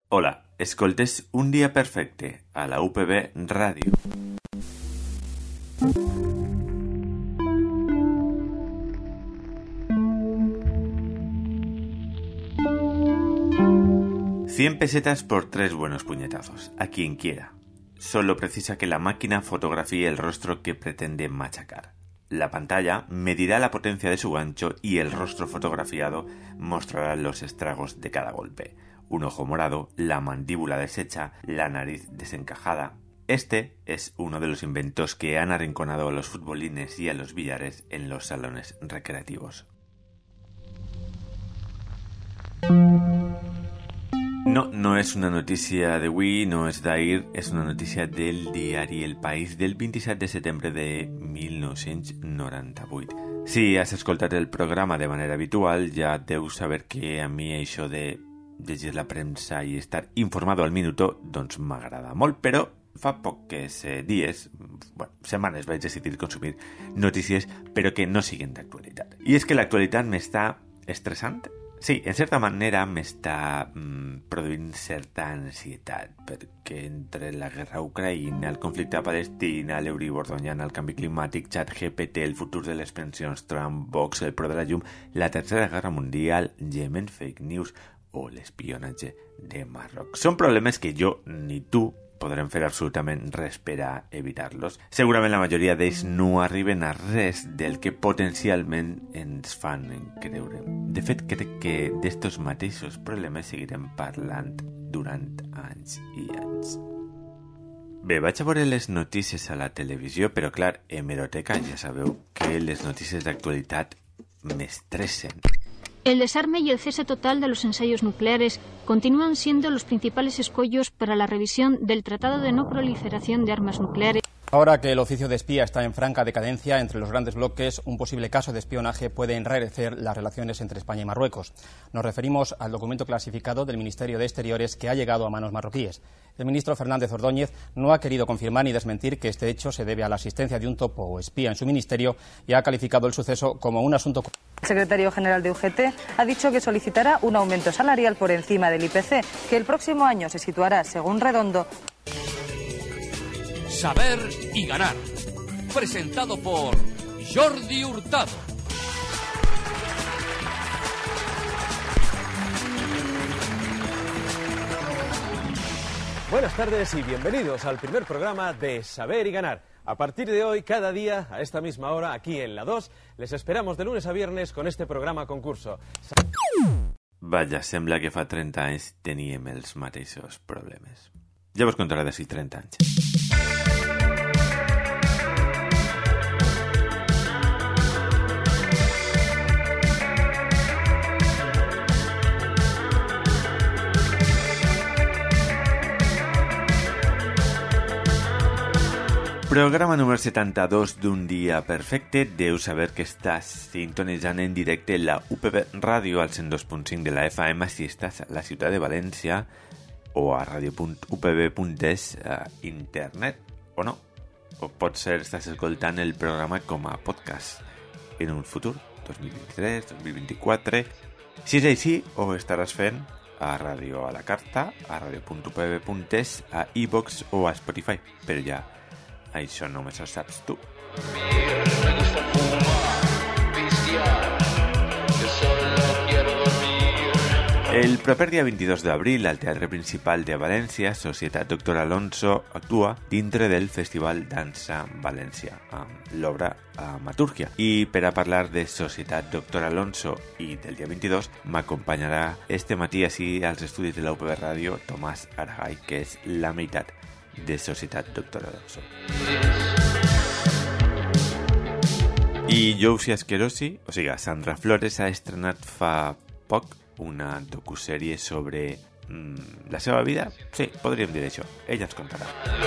Hola, escoltes Un dia perfecte a la UPB Ràdio. $100 pesetas por 3 buenos puñetazos, a quien quiera. Solo precisa que la máquina fotografíe el rostro que pretende machacar. La pantalla medirá la potencia de su gancho y el rostro fotografiado mostrará los estragos de cada golpe. Un ojo morado, la mandíbula deshecha, la nariz desencajada. Este es uno de los inventos que han arrinconado a los futbolines y a los billares en los salones recreativos. No és una notícia d'avui, no és d'ahir, és una notícia del diari El País del 27 de setembre de 1998. Si has escoltat el programa de manera habitual, ja deus saber que a mi això de llegir la premsa i estar informado al minuto, doncs m'agrada molt, però fa poques dies, setmanes, vaig decidir consumir notícies, però que no siguin d'actualitat. I és que l'actualitat m'està estressant. Sí, en certa manera m'està produint certa ansietat, perquè entre la guerra a Ucraïna, el conflicte a Palestina, l'Euribor guanyant el canvi climàtic, ChatGPT, el futur de les pensions, Trump, Vox, el pro de la llum, la tercera guerra mundial, Yemen, fake news o l'espionatge de Marroc. Són problemes que jo ni tu podrem fer absolutament res per a evitar-los. Segurament la majoria d'ells no arriben a res del que potencialment ens fan creure. De fet, crec que d'estos mateixos problemes seguirem parlant durant anys i anys. Bé, vaig a veure les notícies a la televisió, però clar, hemeroteca, ja sabeu que les notícies d'actualitat m'estressen. El desarme y el cese total de los ensayos nucleares continúan siendo los principales escollos para la revisión del Tratado de No Proliferación de Armas Nucleares. Ahora que el oficio de espía está en franca decadencia entre los grandes bloques, un posible caso de espionaje puede enrarecer las relaciones entre España y Marruecos. Nos referimos al documento clasificado del Ministerio de Exteriores que ha llegado a manos marroquíes. El ministro Fernández Ordóñez no ha querido confirmar ni desmentir que este hecho se debe a la asistencia de un topo o espía en su ministerio y ha calificado el suceso como un asunto. El secretario general de UGT ha dicho que solicitará un aumento salarial por encima del IPC, que el próximo año se situará, según Redondo. Saber y ganar. Presentado por Jordi Hurtado. Buenas tardes y bienvenidos al primer programa de Saber y Ganar. A partir de hoy, cada día, a esta misma hora, aquí en la 2, les esperamos de lunes a viernes con este programa concurso. Vaja, sembla que fa 30 anys teníem els mateixos problemes. Ja vos contaré d'ací 30 anys. Programa número 72 d'Un dia perfecte. Deu saber que estàs sintonitzant en directe la UPB Ràdio al 102.5 de la FM si estàs a la ciutat de València o a radio.upb.es a internet o no. O potser estàs escoltant el programa com a podcast en un futur, 2023, 2024. Si és així, ho estaràs fent a ràdio a la carta, a radio.upb.es, a iVox o a Spotify, però ja això només ho saps tu. El proper dia 22 d'abril, al Teatre Principal de València, Societat Doctor Alonso actua dintre del Festival Dansa València, amb l'obra Amatúrgia. I per a parlar de Societat Doctor Alonso i del dia 22, m'acompanyarà este matí així als estudis de la UPB Ràdio Tomàs Aragay, que és la meitat de Societat Doctor Alonso. I Josie Asquerosi, o sigui, Sandra Flores, ha estrenat fa poc una docusèrie sobre la seva vida. Sí, podríem dir això. Ella ens contarà.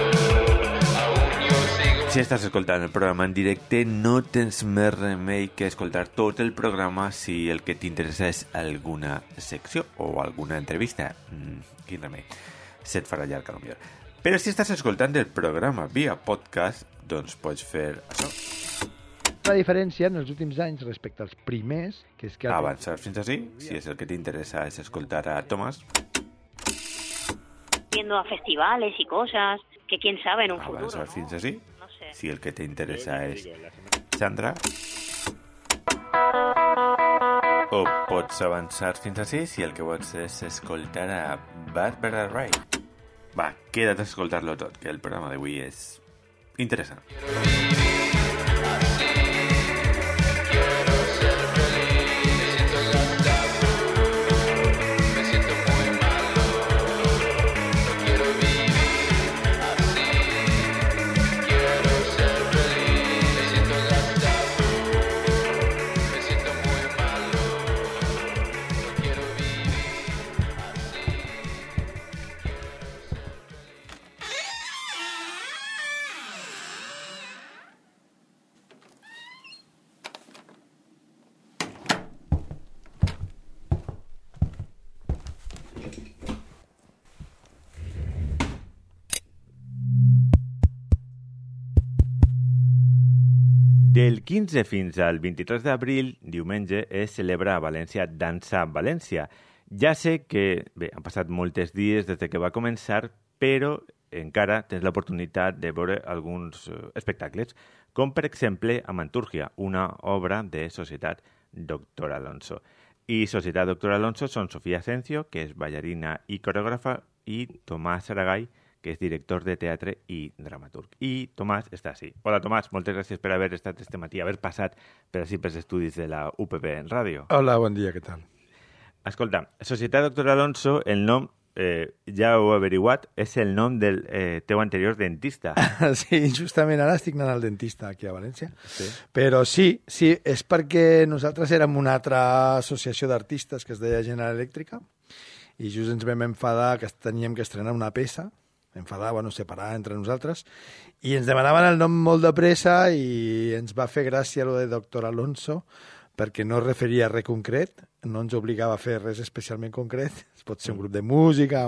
Si estàs escoltant el programa en directe, no tens més remei que escoltar tot el programa si el que t'interessa és alguna secció o alguna entrevista. Quin remei. Se't farà llarg, a lo millor. Però si estàs escoltant el programa via podcast, doncs pots fer això. La diferència en els últims anys respecte als primers, que és que... Avançar fins així, si és el que t'interessa és escoltar a Tomàs. yendo a festivales y cosas, que quién sabe en un futuro, avançar ¿no? fins així. No sé. Si el que t'interessa és Sandra, o pots avançar fins així si el que vols és escoltar a Barbara Ray. Va, queda't a escoltar-lo tot, que el programa d'avui és interessant. Del 15 fins al 23 d'abril, diumenge, es celebra a València Dansa València. Ja sé que, bé, han passat molts dies des que va començar, però encara tens l'oportunitat de veure alguns espectacles, com per exemple Amanturgia, una obra de Societat Doctor Alonso. I Societat Doctor Alonso són Sofía Asencio, que és ballarina i coreògrafa, i Tomàs Aragall, que és director de teatre i dramaturg. I Tomàs està així. Hola, Tomàs, moltes gràcies per haver estat este matí, haver passat per així pels estudis de la UPB en ràdio. Hola, bon dia, què tal? Escolta, Societat Doctor Alonso, el nom, ja ho he averiguat, és el nom del teu anterior dentista. Sí, justament ara estic anant al dentista aquí a València. Sí. Però sí, és perquè nosaltres érem una altra associació d'artistes que es deia General Elèctrica i just ens vam enfadar que teníem que estrenar una peça, separar entre nosaltres, i ens demanaven el nom molt de pressa i ens va fer gràcia lo de Doctor Alonso, perquè no es referia a res concret, no ens obligava a fer res especialment concret, pot ser un grup de música,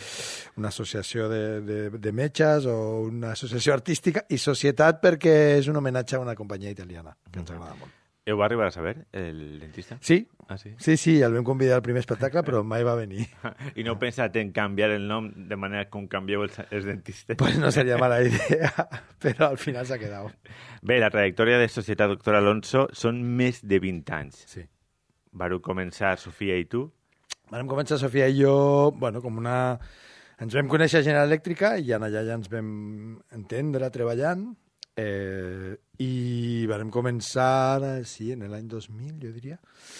una associació de metges o una associació artística, i Societat perquè és un homenatge a una companyia italiana, que ens agrada molt. Ho va arribar a saber, el dentista? Sí. Ah, sí? Sí, el vam convidar al primer espectacle, però mai va venir. I no heu pensat en canviar el nom de manera com canvieu els dentistes? Pues no seria mala idea, però al final s'ha quedat. Bé, la trajectòria de Societat Doctor Alonso són més de 20 anys. Sí. Vareu començar, Sofia i tu? Vam començar, Sofia i jo, com una... Ens vam conèixer a General Elèctrica i allà ja ens vam entendre treballant, i vam començar, en l'any 2000, jo diria.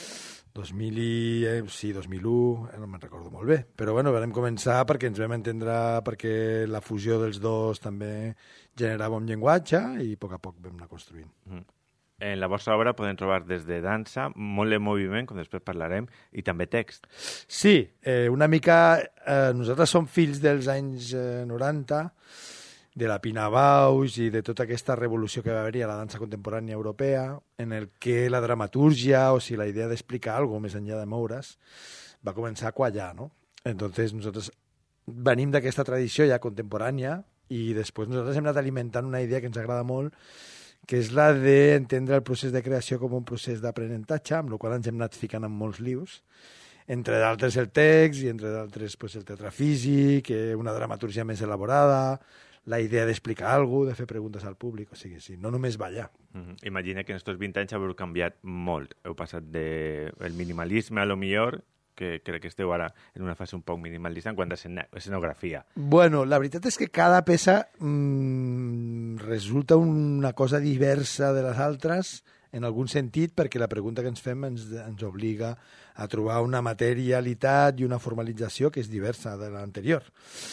2001, no me'n recordo molt bé. Però vam començar perquè ens vam entendre, perquè la fusió dels dos també generava un llenguatge i a poc vam anar construint. En la vostra obra podem trobar des de dansa, molt de moviment, com després parlarem, i també text. Sí, una mica... Nosaltres som fills dels anys 90, de la Pina Bausch i de tota aquesta revolució que va haver-hi a la dansa contemporània europea, en el que la dramatúrgia, o sigui, la idea d'explicar alguna cosa més enllà de moure's, va començar a quallar, no? Entonces, nosaltres venim d'aquesta tradició ja contemporània i després nosaltres hem anat alimentant una idea que ens agrada molt, que és la d'entendre el procés de creació com un procés d'aprenentatge, amb el qual ens hem anat ficant en molts lius, entre d'altres el text i entre d'altres el teatre físic, una dramatúrgia més elaborada, la idea d'explicar alguna cosa, de fer preguntes al públic, o sigui, sí, no només ballar. Imagina que en aquests 20 anys heu canviat molt. Heu passat del minimalisme, a lo millor, que crec que esteu ara en una fase un poc minimalista en quant a escenografia. Bueno, la veritat és que cada peça resulta una cosa diversa de les altres, en algun sentit, perquè la pregunta que ens fem ens obliga a trobar una materialitat i una formalització que és diversa de l'anterior.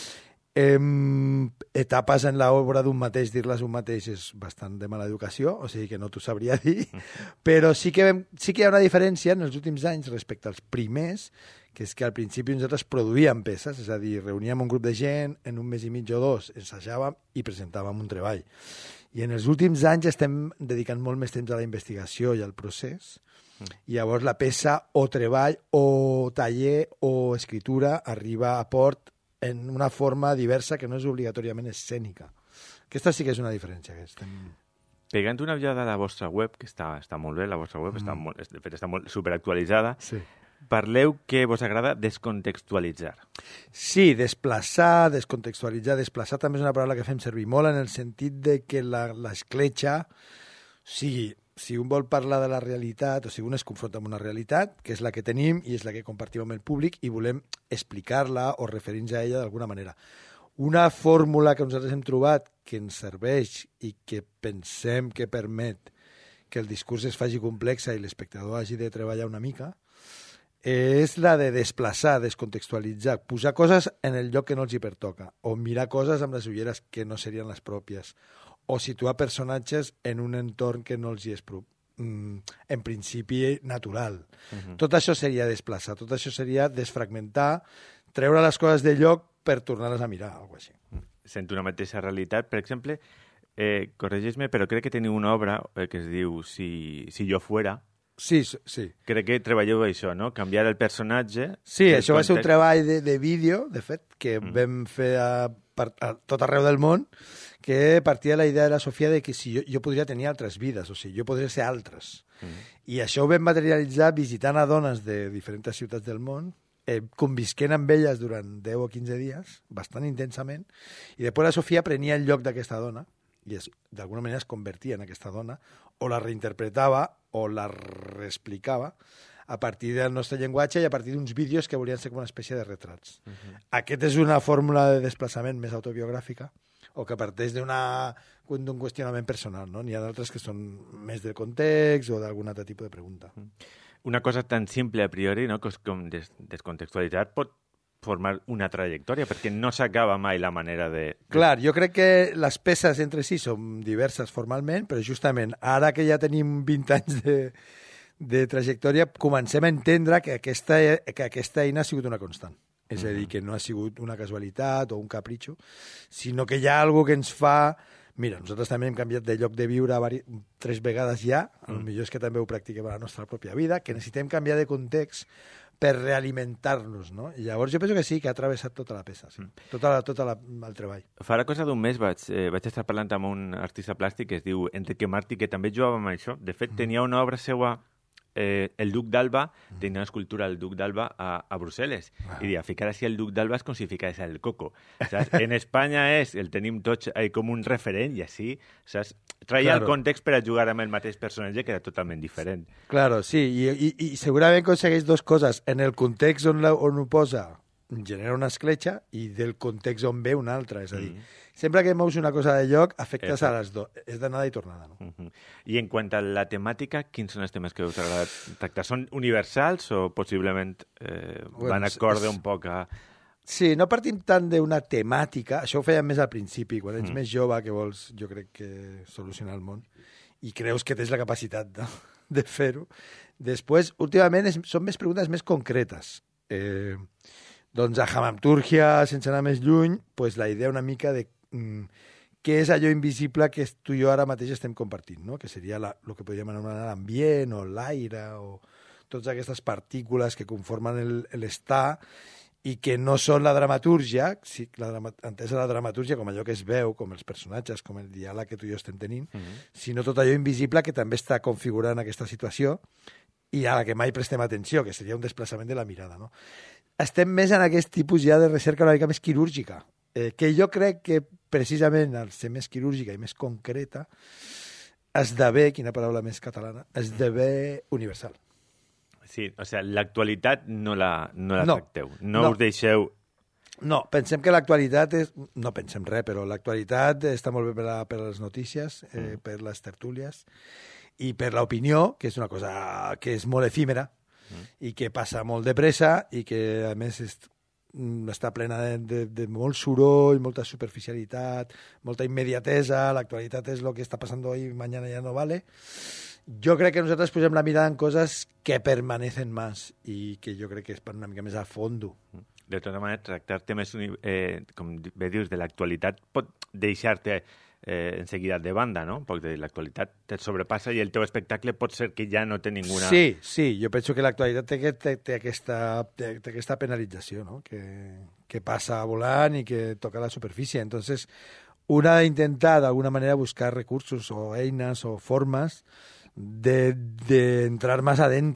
Etapes en l'obra d'un mateix, dir-les un mateix és bastant de mala educació, o sigui que no t'ho sabria dir, però sí que hi ha una diferència en els últims anys respecte als primers, que és que al principi nosaltres produíem peces, és a dir, reuníem un grup de gent, en un mes i mig o dos ensajàvem i presentàvem un treball. I en els últims anys estem dedicant molt més temps a la investigació i al procés, i llavors la peça o treball o taller o escritura arriba a port en una forma diversa que no és obligatòriament escènica. Aquesta sí que és una diferència. Pegant una ullada a la vostra web, que està molt bé, la vostra web està molt superactualitzada, sí. parleu que vos agrada descontextualitzar. Sí, desplaçar, descontextualitzar. Desplaçar també és una paraula que fem servir molt en el sentit de que l'escletxa, sigui, si un vol parlar de la realitat, o sigui, un es confronta amb una realitat, que és la que tenim i és la que compartim amb el públic, i volem explicar-la o referir-nos a ella d'alguna manera. Una fórmula que nosaltres hem trobat que ens serveix i que pensem que permet que el discurs es faci complexa i l'espectador hagi de treballar una mica, és la de desplaçar, descontextualitzar, posar coses en el lloc que no els hi pertoca, o mirar coses amb les ulleres que no serien les pròpies, o situar personatges en un entorn que no els hi és en principi natural. Tot això seria desplaçar, tot això seria desfragmentar, treure les coses del lloc per tornar-les a mirar, alguna cosa així. Sent una mateixa realitat, per exemple, corregeix-me, però crec que teniu una obra que es diu Si jo fuera. Sí, sí. Crec que treballeu això, no? Canviar el personatge... Sí, això va ser un treball de vídeo, de fet, que vam fer a tot arreu del món, que partia de la idea de la Sofia de que si jo podria tenir altres vides, o sigui, jo podria ser altres. I això ho vam materialitzar visitant a dones de diferents ciutats del món, convisquent amb elles durant 10 o 15 dies, bastant intensament, i després la Sofia prenia el lloc d'aquesta dona, i d'alguna manera es convertia en aquesta dona, o la reinterpretava o la reexplicava a partir del nostre llenguatge i a partir d'uns vídeos que volien ser com una espècie de retrats. Aquest és una fórmula de desplaçament més autobiogràfica o que parteix d'un qüestionament personal, no? N'hi ha d'altres que són més del context o d'algun altre tipus de pregunta. Una cosa tan simple a priori, no?, com descontextualitzar pot formar una trajectòria, perquè no s'acaba mai la manera de... Clar, jo crec que les peces entre si són diverses formalment, però justament ara que ja tenim 20 anys de trajectòria, comencem a entendre que aquesta eina ha sigut una constant. És a dir, que no ha sigut una casualitat o un capritxo, sinó que hi ha alguna que ens fa... Mira, nosaltres també hem canviat de lloc de viure 3 vegades ja, potser és que també ho practiquem a la nostra pròpia vida, que necessitem canviar de context per realimentar-nos, no? I llavors jo penso que sí, que ha travessat tota la peça, sí. Tot el treball. Farà cosa d'un mes vaig estar parlant amb un artista plàstic que es diu Enrique Martí, que també jugava amb això. De fet, tenia una obra seua, el Duc d'Alba, tenia una escultura del Duc d'Alba a Brussel·les. I deia, ficar així el Duc d'Alba és com si ficares el Coco. Saps? En Espanya el tenim tots com un referent i així, saps? Traia el context per a jugar amb el mateix personatge, que era totalment diferent. Claro, sí, i segurament aconsegueix 2 coses. En el context on ho posa, genera una escletxa, i del context on ve una altra. És a dir, sempre que mous una cosa de lloc, afectes a les dues. És d'anada i tornada, no? I en quant a la temàtica, quins són els temes que us agrada tractar? Són universals o possiblement van acorde un poc a... Sí, no partim tant d'una temàtica, això ho fèiem més al principi, quan ets més jove, que vols, jo crec que solucionar el món, i creus que tens la capacitat de fer-ho. Després, últimament, són més preguntes més concretes. Doncs a Hamamturgia, sense anar més lluny, pues la idea una mica de què és allò invisible que tu i jo ara mateix estem compartint, no? Que seria el que podríem anomenar l'ambient o l'aire o totes aquestes partícules que conformen l'estar i que no són la dramatúrgia, entesa la dramatúrgia com allò que es veu, com els personatges, com el diàleg que tu i jo estem tenint, sinó tot allò invisible que també està configurant aquesta situació i a la que mai prestem atenció, que seria un desplaçament de la mirada, no? Estem més en aquest tipus ja de recerca una mica més quirúrgica, que jo crec que precisament al ser més quirúrgica i més concreta esdevé, quina paraula més catalana, esdevé universal. Sí, o sigui, l'actualitat no la tracteu, no us deixeu... No, pensem que l'actualitat és... No pensem res, però l'actualitat està molt bé per les notícies, per les tertúlies, i per l'opinió, que és una cosa que és molt efímera, i que passa molt de pressa, i que, a més, està plena de molt soroll, molta superficialitat, molta immediatesa, l'actualitat és el que està passant avui, mañana ja no vale... Jo crec que nosaltres posem la mirada en coses que permanecen més i que jo crec que és per una mica més a fondo. De tota manera, tractar temes, com bé dius, de l'actualitat pot deixar-te en seguida de banda, no? Perquè l'actualitat te sobrepassa i el teu espectacle pot ser que ja no té ninguna... Sí, jo penso que l'actualitat té aquesta penalització, no? Que passa volant i que toca la superfície. Entonces, una ha d'intentar d'alguna manera buscar recursos o eines o formes de entrar más adentro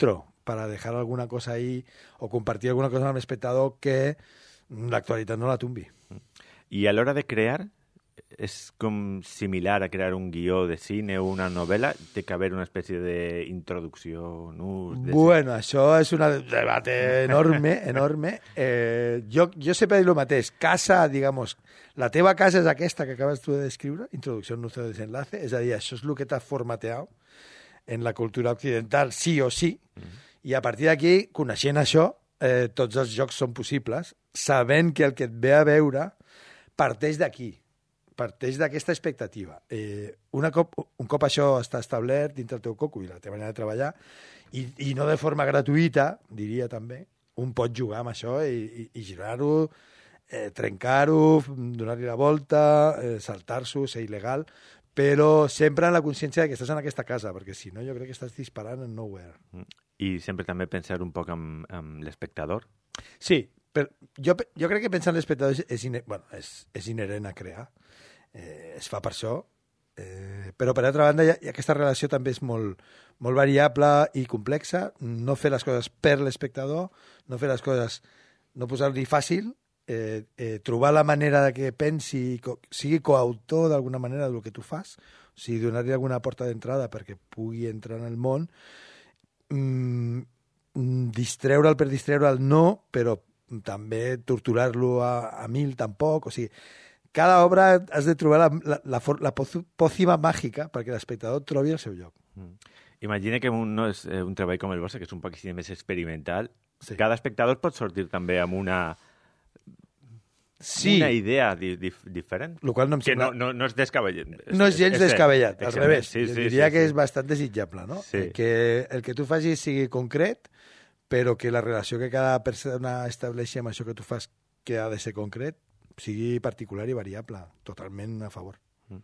para dejar alguna cosa ahí o compartir alguna cosa amb l'espectador que l'actualitat no la tombi. I a l'hora de crear, és com similar a crear un guió de cine o una novel·la? Té que haver una espècie d'introducció? Bueno, això és un debat enorme, enorme. Jo sempre dic el mateix. Casa, digamos, la teva casa és aquesta que acabes tu de descriure, introducció, anuncio, desenlace, és a dir, això és el que t'ha formateat en la cultura occidental, sí o sí, i a partir d'aquí, coneixent això, tots els jocs són possibles, sabent que el que et ve a veure parteix d'aquí, parteix d'aquesta expectativa. Un cop això està establert dintre el teu coco i la teva manera de treballar, i no de forma gratuïta, diria també, un pot jugar amb això i girar-ho, trencar-ho, donar-li la volta, saltar-s'ho, ser il·legal, però sempre en la consciència que estàs en aquesta casa, perquè si no jo crec que estàs disparant en nowhere. I sempre també pensar un poc amb l'espectador? Sí, però jo crec que pensar en l'espectador és inherent a crear. Es fa per això, però per altra banda aquesta relació també és molt variable i complexa. No fer les coses per l'espectador, no fer les coses, no posar-li fàcil, trobar la manera de que pensi, sigui coautor d'alguna manera del que tu fas, o sigui, donar-li alguna porta d'entrada perquè pugui entrar en el món, distreure'l per distreure'l no, però també torturar-lo a mil tampoc, o sigui, cada obra has de trobar la pòcima màgica perquè l'espectador trobi el seu lloc. Imagina que no és un treball com el vostre, que és un poc més experimental. Sí. Cada espectador pot sortir també amb una idea diferent. Lo qual no em sembla... Que no és descabellat. No és gens descabellat, al revés. Sí, diria que és bastant desitjable, no? Sí. Que el que tu facis sigui concret, però que la relació que cada persona estableixi amb això que tu fas que ha de ser concret sigui particular i variable. Totalment a favor.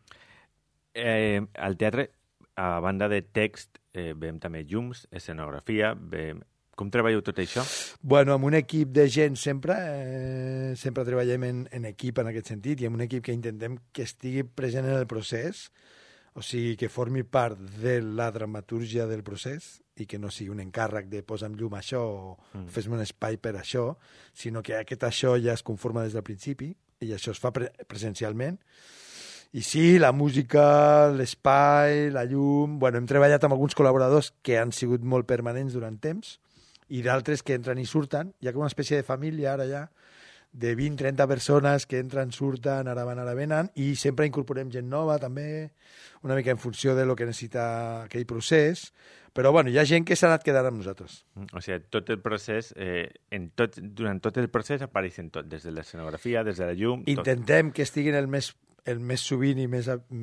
Al teatre, a banda de text, veiem també llums, escenografia, com treballeu tot això? Bueno, amb un equip de gent sempre treballem en equip en aquest sentit i amb un equip que intentem que estigui present en el procés, o sigui, que formi part de la dramatúrgia del procés i que no sigui un encàrrec de posa'm llum a això o fes-me un espai per això, sinó que aquest això ja es conforma des del principi i això es fa presencialment. I sí, la música, l'espai, la llum... Bueno, hem treballat amb alguns col·laboradors que han sigut molt permanents durant temps i d'altres que entren i surten. Hi ha com una espècie de família ara ja, de 20-30 persones que entren, surten, ara van, ara venen, i sempre incorporem gent nova també, una mica en funció de lo que necessita aquell procés. Però bueno, hi ha gent que s'ha anat quedant amb nosaltres. O sigui, tot el procés, durant tot el procés apareixen tot, des de l'escenografia, des de la llum... Intentem que estiguin el més sovint i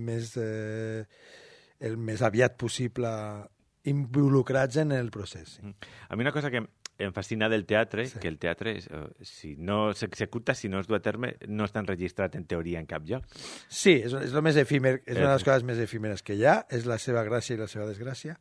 el més aviat possible involucrats en el procés. Sí. A mi una cosa que em fascina del teatre, que el teatre, si no s'executa, si no es du a terme, no està enregistrat en teoria en cap lloc. Sí, és el més efímer, és una de les coses més efímeres que hi ha, és la seva gràcia i la seva desgràcia.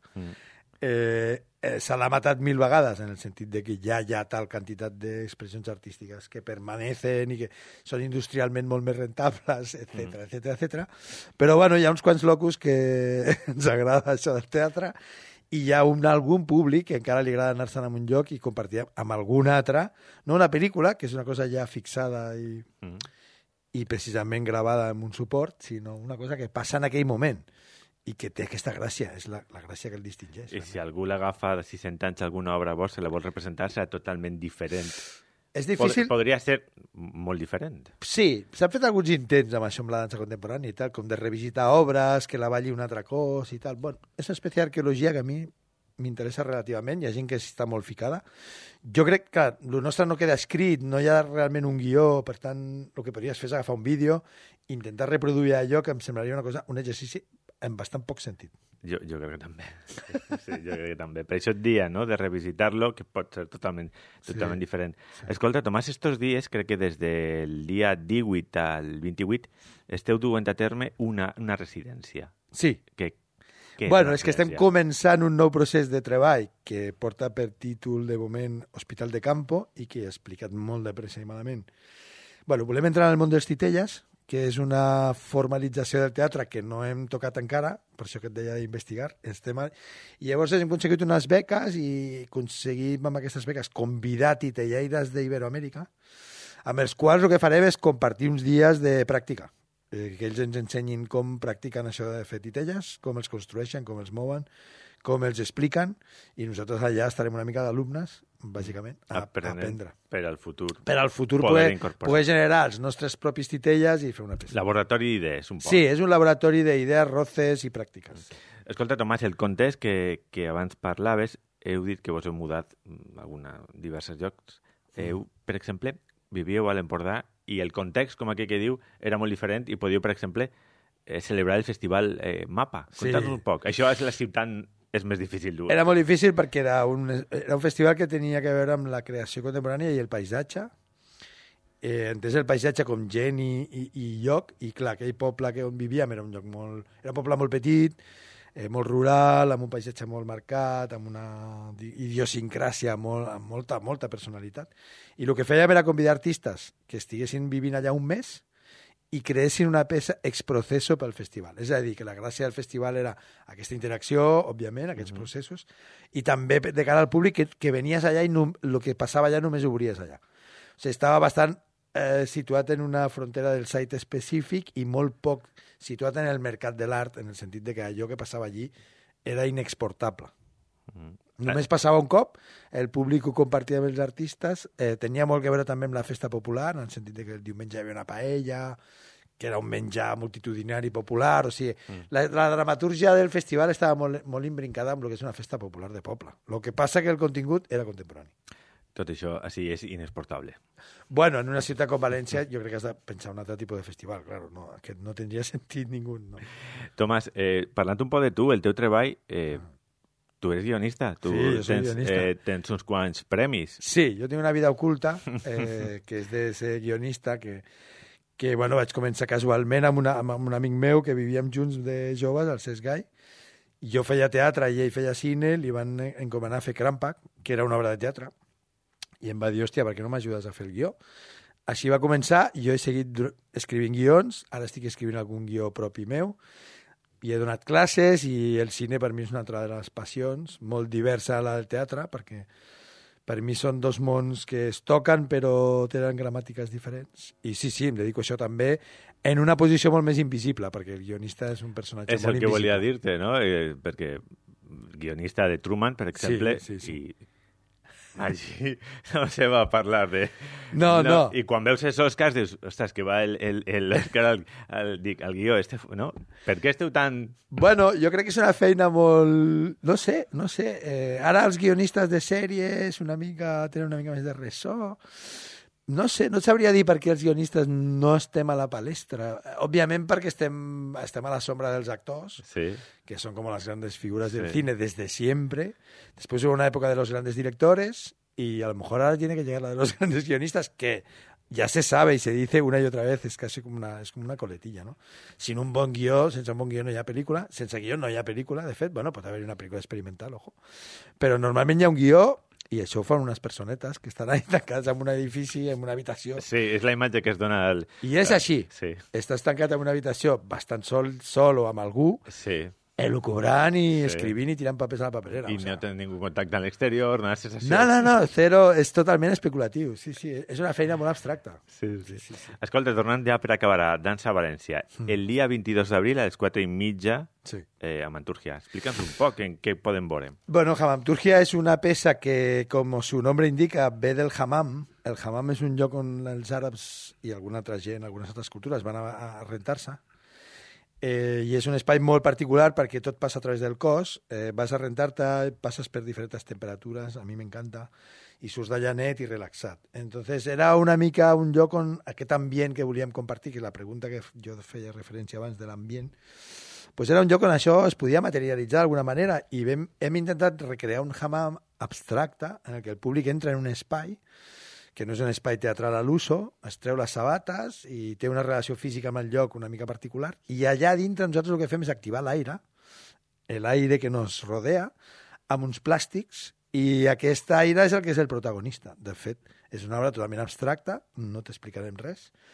Se l'ha matat 1000 vegades, en el sentit de que ja hi ha tal quantitat d'expressions artístiques que permanecen i que són industrialment molt més rentables, etc. Però bueno, hi ha uns quants locos que ens agrada això del teatre i hi ha algun públic que encara li agrada anar-se'n a un lloc i compartir amb algun altre, no una pel·lícula, que és una cosa ja fixada i precisament gravada en un suport, sinó una cosa que passa en aquell moment i que té aquesta gràcia, és la gràcia que el distingeix. I si algú l'agafa de 600 anys alguna obra vostra, la vol representar, serà totalment diferent. És difícil... Podria ser molt diferent. Sí, s'han fet alguns intents amb això, amb la dansa contemporània i tal, com de revisitar obres, que la balli un altre cos i tal. Bueno, és una espècie d'arqueologia que a mi m'interessa relativament, hi ha gent que està molt ficada. Jo crec que el nostre no queda escrit, no hi ha realment un guió, per tant, el que podries fer és agafar un vídeo, intentar reproduir allò que em semblaria un exercici amb bastant poc sentit. Jo crec que també. Sí, jo crec que també. Per això et dia, no?, de revisitar-lo, que pot ser totalment diferent. Sí. Escolta, Tomàs, estos dies, crec que des del dia 18 al 28, esteu duent a terme una residència. Sí. Bueno, és que estem començant un nou procés de treball que porta per títol, de moment, Hospital de Campo, i que he explicat molt de pressa i malament. Bueno, volem entrar en el món dels titelles, que és una formalització del teatre que no hem tocat encara, per això que et deia d'investigar. I llavors hem aconseguit unes beques i aconseguim amb aquestes beques convidar titellaires d'Iberoamèrica, amb els quals el que farem és compartir uns dies de pràctica, que ells ens ensenyin com practiquen això de fer titelles, com els construeixen, com els mouen, com els expliquen, i nosaltres allà estarem una mica d'alumnes, bàsicament, a aprendre. Per al futur. Per al futur poder generar els nostres propis titelles i fer una peça. Laboratori d'idees, un poc. Sí, és un laboratori d'idees, roces i pràctiques. Escolta, Tomàs, el context que abans parlaves, heu dit que vos heu mudat a diversos llocs. Per exemple, vivíeu a l'Empordà i el context, com aquell que diu, era molt diferent i podíeu, per exemple, celebrar el festival MAPA. Conta'ns un poc. Això és la ciutat és més difícil dur. Era molt difícil perquè era un festival que tenia que veure amb la creació contemporània i el paisatge. Entès el paisatge com gent i lloc, i clar, aquell poble on vivíem era un lloc era un poble molt petit, molt rural, amb un paisatge molt marcat, amb una idiosincràsia amb molta personalitat. I el que fèiem era convidar artistes que estiguessin vivint allà un mes i creessin una peça ex proceso pel festival. És a dir, que la gràcia del festival era aquesta interacció, òbviament, aquests processos, i també de cara al públic que venies allà i el que passava allà només ho veuries allà. O sigui, estava bastant situat en una frontera del site específic i molt poc situat en el mercat de l'art, en el sentit de que allò que passava allí era inexportable. Només passava un cop, el públic ho compartia amb els artistes, tenia molt que veure també amb la festa popular, en el sentit que el diumenge hi havia una paella, que era un menjar multitudinari popular, o sigui, la dramatúrgia del festival estava molt imbrincada amb el que és una festa popular de poble. El que passa que el contingut era contemporani. Tot això així és inexportable. Bueno, en una ciutat com València jo crec que has de pensar un altre tipus de festival, claro, no, aquest no tindria sentit ningú. No. Tomàs, parlant un poc de tu, el teu treball... Tu eres guionista, tu tens uns quants premis. Sí, jo tinc una vida oculta, que és de ser guionista, que bueno, vaig començar casualment amb un amic meu que vivíem junts de joves, al Cesc Gai. Jo feia teatre i ell feia cine, li van encomanar a fer Crampac, que era una obra de teatre, i em va dir, hòstia, per què no m'ajudes a fer el guió? Així va començar, jo he seguit escrivint guions, ara estic escrivint algun guió propi meu, i he donat classes i el cine per mi és una altra de les passions, molt diversa a la del teatre, perquè per mi són dos mons que es toquen però tenen gramàtiques diferents. I sí, em dedico a això també en una posició molt més invisible, perquè el guionista és un personatge molt invisible. És el que volia dir-te, no? Perquè guionista de Truman, per exemple, sí. I allí no se va parlar de... No. I quan veus els Oscars dius, ostres, que va el guió, no? Per què esteu tan... Bueno, jo crec que és una feina molt... No sé. Ara els guionistes de sèries tenen una mica més de ressò. No sé, no sabria dir per què els guionistes no estem a la palestra. Òbviament perquè estem a la sombra dels actors, sí, que són com les grandes figuras del cine desde siempre. Después hubo una época de los grandes directores y a lo mejor ahora tiene que llegar la de los grandes guionistas, que ya se sabe y se dice una y otra vez, es casi como una coletilla, ¿no? Sin un bon guió, sense un bon guió no hi ha pel·lícula, sense guió no hi ha pel·lícula, de fet, bueno, pot haver-hi una pel·lícula experimental, ojo. Però normalment hi ha un guió i això ho fan unes personetes que estan ahí tancats en un edifici, en una habitació. Sí, és la imatge que es dona al... I és així. Sí. Estàs tancat en una habitació bastant sol o amb algú, sí, elucubrant i escrivint i tirant papers a la paperera. I no tens ningú contacte a l'exterior, no has sensació. No, zero, és totalment especulatiu. Sí, és una feina molt abstracta. Sí. Escolta, tornant ja per acabar a Dansa València, el dia 22 d'abril a les 4:30 a Manturgia. Explica'ns un poc en què podem veure. Bueno, Hammamturgia és una peça que, com su nombre indica, ve del hammam. El hammam és un lloc on els àrabs i alguna altra gent, algunes altres cultures van a rentar-se. I és un espai molt particular perquè tot passa a través del cos, vas a rentar-te, passes per diferents temperatures, a mi m'encanta, i surts d'allà net i relaxat. Entonces era una mica un lloc on aquest ambient que volíem compartir, que és la pregunta que jo feia referència abans de l'ambient, pues era un lloc on això es podia materialitzar d'alguna manera i hem intentat recrear un hammam abstracte en què el públic entra en un espai que no és un espai teatral a l'uso, es treu les sabates i té una relació física amb el lloc una mica particular, i allà dintre nosaltres el que fem és activar l'aire, l'aire que nos rodea, amb uns plàstics, i aquest aire és el que és el protagonista. De fet, és una obra totalment abstracta, no t'explicarem res,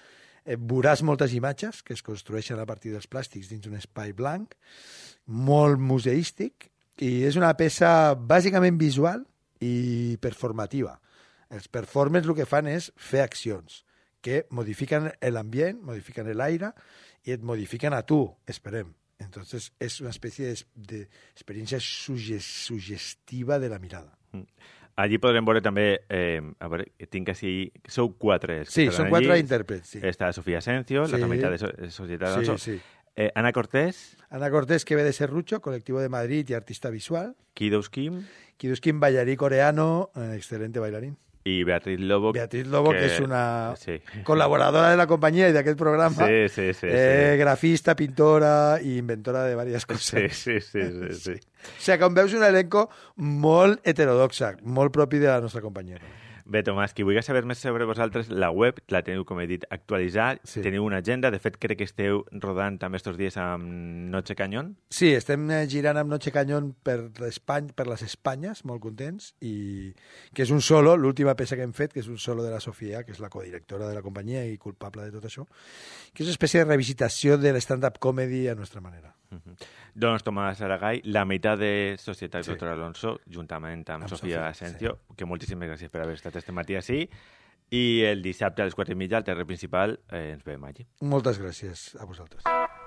veuràs moltes imatges que es construeixen a partir dels plàstics dins un espai blanc, molt museístic, i és una peça bàsicament visual i performativa. Els performers el que fan és fer accions que modifiquen l'ambient, modifiquen l'aire i et modifiquen a tu, esperem. Entonces es una especie de experiencia sugestiva de la mirada. Allí podrem veure també, a veure, tinc així, sou 4. Sí, són 4 intèrprets. Sí. Està Sofía Asencio, sí. la mitad de Societat Alonso. Sí, sí. Ana Cortés. Ana Cortés, que ve de Serrucho, colectivo de Madrid y artista visual. Kidous Kim. Kidous Kim, bailarí coreano, excelente bailarín. Y Beatriz Lobo. Beatriz Lobo, que es una colaboradora de la compañía y de aquel programa. Sí. Grafista, pintora i inventora de diverses coses. Sí. O sigui, com veus, un elenco molt heterodoxa, molt propi de la nostra companyia. Bé, Tomàs, qui vulgui saber més sobre vosaltres, la web la teniu, com he dit, actualitzada, teniu una agenda, de fet crec que esteu rodant també estos dies amb Noche Cañón. Sí, estem girant amb Noche Cañón per les Espanyes, molt contents, i que és un solo, l'última peça que hem fet, que és un solo de la Sofia, que és la codirectora de la companyia i culpable de tot això, que és una espècie de revisitació de l'stand-up comedy a nostra manera. Doncs Tomàs Aragay, la meitat de Societat Dr. Alonso, juntament amb Sofía Asencio, que moltíssimes gràcies per haver estat este matí així, i el dissabte a les 4:30 al terrer principal ens veiem allí. Moltes gràcies a vosaltres.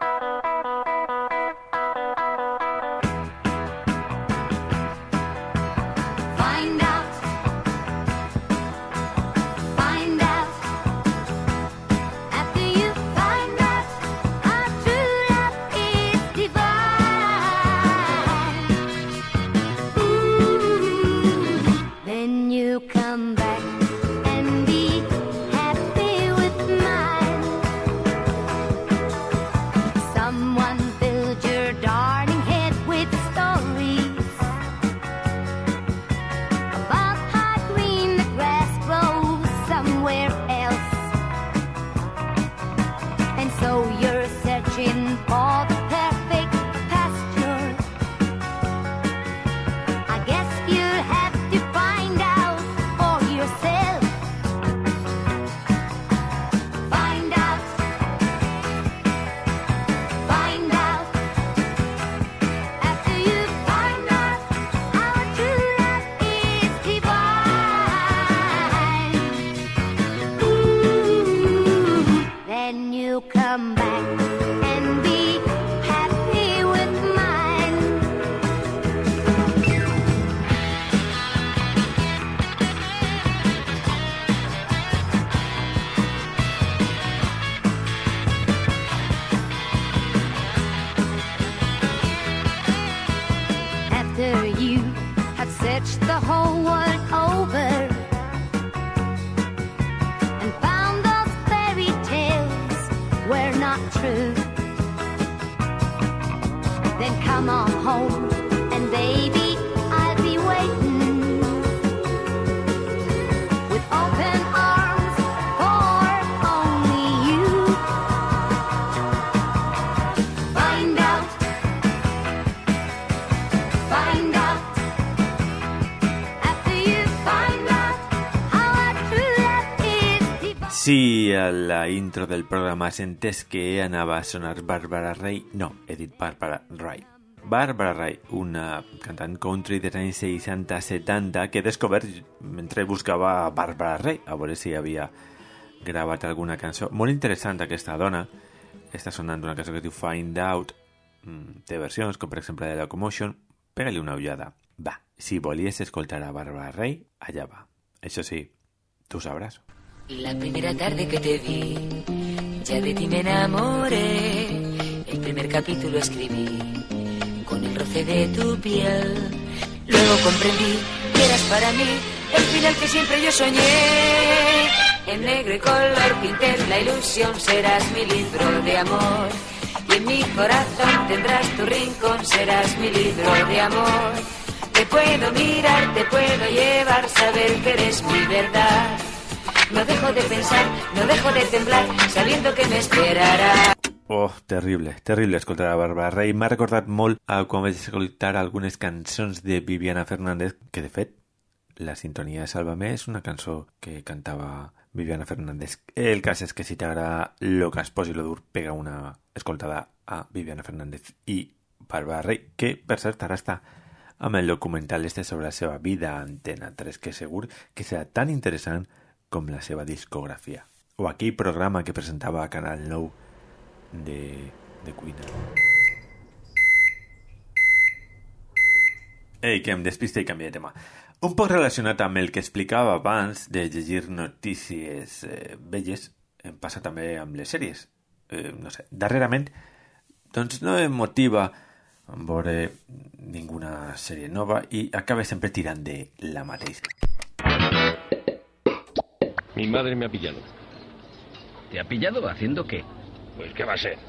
Si a la intro del programa has entès que anava a sonar Barbara Ray, no, he dit Barbara Ray. Barbara Ray, una cantant country dels anys 60-70 que he descobert mentre buscava Barbara Ray, a veure si havia gravat alguna cançó. Molt interessant aquesta dona, està sonant una cançó que es diu Find Out, té versions com per exemple de Locomotion, pega-li una ullada. Va, si volies escoltar a Barbara Ray, allà va. Això sí, tu sabràs. La primera tarde que te vi, ya de ti me enamoré. El primer capítulo escribí con el roce de tu piel. Luego comprendí que eras para mí el final que siempre yo soñé. En negro y color pinté la ilusión, serás mi libro de amor. Y en mi corazón tendrás tu rincón, serás mi libro de amor. Te puedo mirar, te puedo llevar, saber que eres mi verdad. No dejo de pensar, no dejo de temblar, sabiendo que me esperará. Oh, terrible escoltar a Barbara Ray. M'ha recordat molt a quan vaig escoltar algunes cançons de Viviana Fernández, que de fet, la sintonia de Sálvame és una cançó que cantava Viviana Fernández. El cas és que si t'agrada lo que es posi lo dur, pega una escoltada a Viviana Fernández i Bàrbara Rey, que per cert ara està amb el documental este sobre la seva vida a Antena 3, que segur que serà tan interessant com la seva discografia. O aquell programa que presentava a Canal 9 de cuina. Ei, que em despiste i canvia de tema. Un poc relacionat amb el que explicava abans de llegir notícies velles, em passa també amb les sèries. No sé, darrerament doncs no em motiva veure ninguna sèrie nova i acaba sempre tirant de la mateixa. Mi madre me ha pillado. ¿Te ha pillado haciendo qué? Pues, ¿qué va a ser?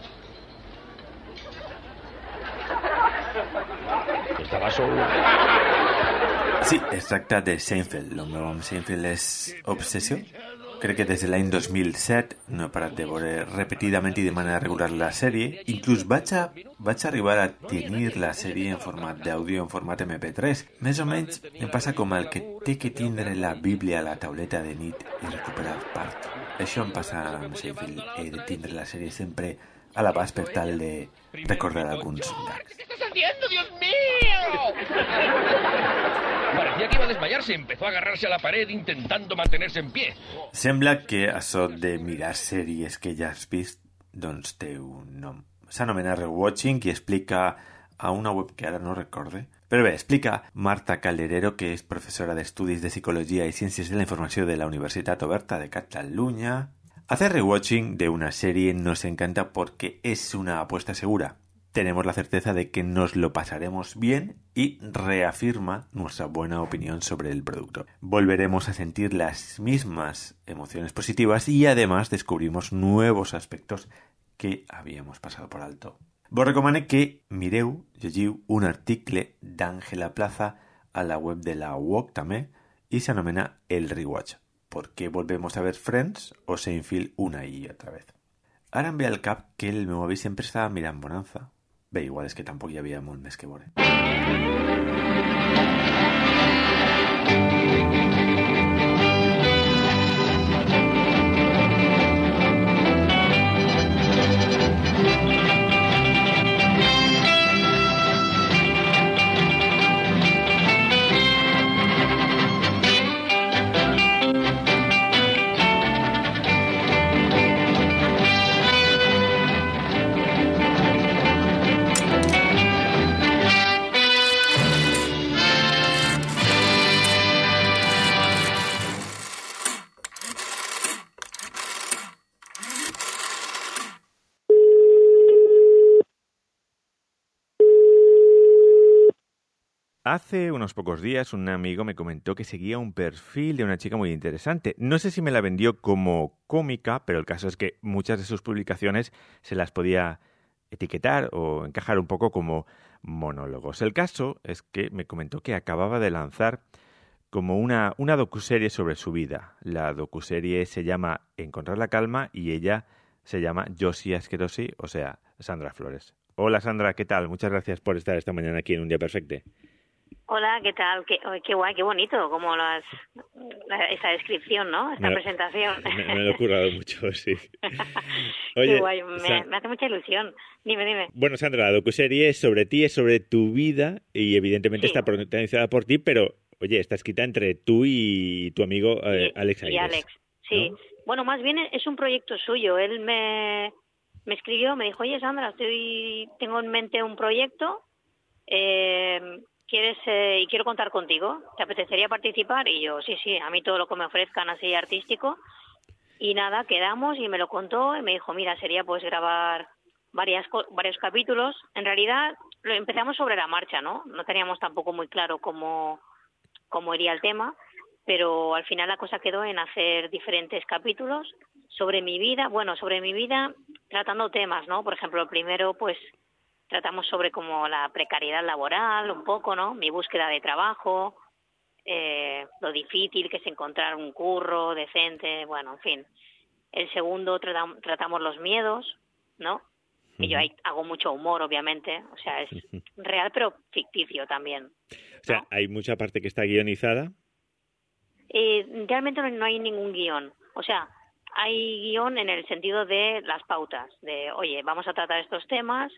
Estava solo. Sí, es tracta de Seinfeld. El meu amb Seinfeld és obsessió. Crec que des de l'any 2007 no he parat de veure repetidament i de manera regular la sèrie. Inclús vaig arribar a tenir la sèrie en format d'àudio, en format MP3. Més o menys em passa com el que té que tindre la Bíblia a la tauleta de nit i recuperar part. Això em passa amb Seinfeld. He de tindre la sèrie sempre a l'abast per tal de recordar alguns gags. ¿Qué estás haciendo, Dios mío? Parecía que iba a desmayarse. Empezó a agarrarse a la pared intentando mantenerse en pie. Sembla que això de mirar sèries que ja has vist doncs té un nom. S'anomena Rewatching i explica a una web que ara no recorde. Però bé, explica Marta Calderero, que és professora d'Estudis de Psicologia i Ciències de la Informació de la Universitat Oberta de Catalunya. Hacer rewatching de una serie nos encanta porque es una apuesta segura. Tenemos la certeza de que nos lo pasaremos bien y reafirma nuestra buena opinión sobre el producto. Volveremos a sentir las mismas emociones positivas y además descubrimos nuevos aspectos que habíamos pasado por alto. Vos recomano que mireu, llegiu un article d'Àngela Plaza a la web de la UOC també i s'anomena El Rewatch. ¿Por qué volvemos a ver Friends o Seinfeld una y otra vez? Ara em ve al cap que el meu avi sempre estava mirant Bonanza. Bé, igual és que tampoc hi havia molt més que veure. Hace unos pocos días un amigo me comentó que seguía un perfil de una chica muy interesante. No sé si me la vendió como cómica, pero el caso es que muchas de sus publicaciones se las podía etiquetar o encajar un poco como monólogos. El caso es que me comentó que acababa de lanzar como una docuserie sobre su vida. La docuserie se llama Encontrar la calma y ella se llama Josie Asquerosi, o sea, Sandra Flores. Hola Sandra, ¿qué tal? Muchas gracias por estar esta mañana aquí en Un Día Perfecto. Hola, ¿qué tal? Qué guay, qué bonito, como esa descripción, ¿no? Esta presentación. Me lo he currado mucho, sí. Oye, qué guay, me hace mucha ilusión. Dime. Bueno, Sandra, la docuserie es sobre ti, es sobre tu vida y evidentemente está protagonizada por ti, pero, oye, está escrita entre tú y tu amigo Alex Aires. Y Alex, sí. ¿No? Bueno, más bien es un proyecto suyo. Él me escribió, me dijo, oye, Sandra, tengo en mente un proyecto, y quiero contar contigo, ¿te apetecería participar? Y yo, sí, a mí todo lo que me ofrezcan así artístico. Y nada, quedamos y me lo contó y me dijo, mira, sería pues grabar varios capítulos. En realidad lo empezamos sobre la marcha, ¿no? No teníamos tampoco muy claro cómo iría el tema, pero al final la cosa quedó en hacer diferentes capítulos sobre mi vida, tratando temas, ¿no? Por ejemplo, el primero, pues tratamos sobre como la precariedad laboral, un poco, ¿no? Mi búsqueda de trabajo, lo difícil que es encontrar un curro decente, bueno, en fin. El segundo tratamos los miedos, ¿no? Y yo ahí hago mucho humor, obviamente, o sea, es real pero ficticio también, ¿no? O sea, ¿hay mucha parte que está guionizada? Realmente no hay ningún guión. O sea, hay guión en el sentido de las pautas, de, oye, vamos a tratar estos temas,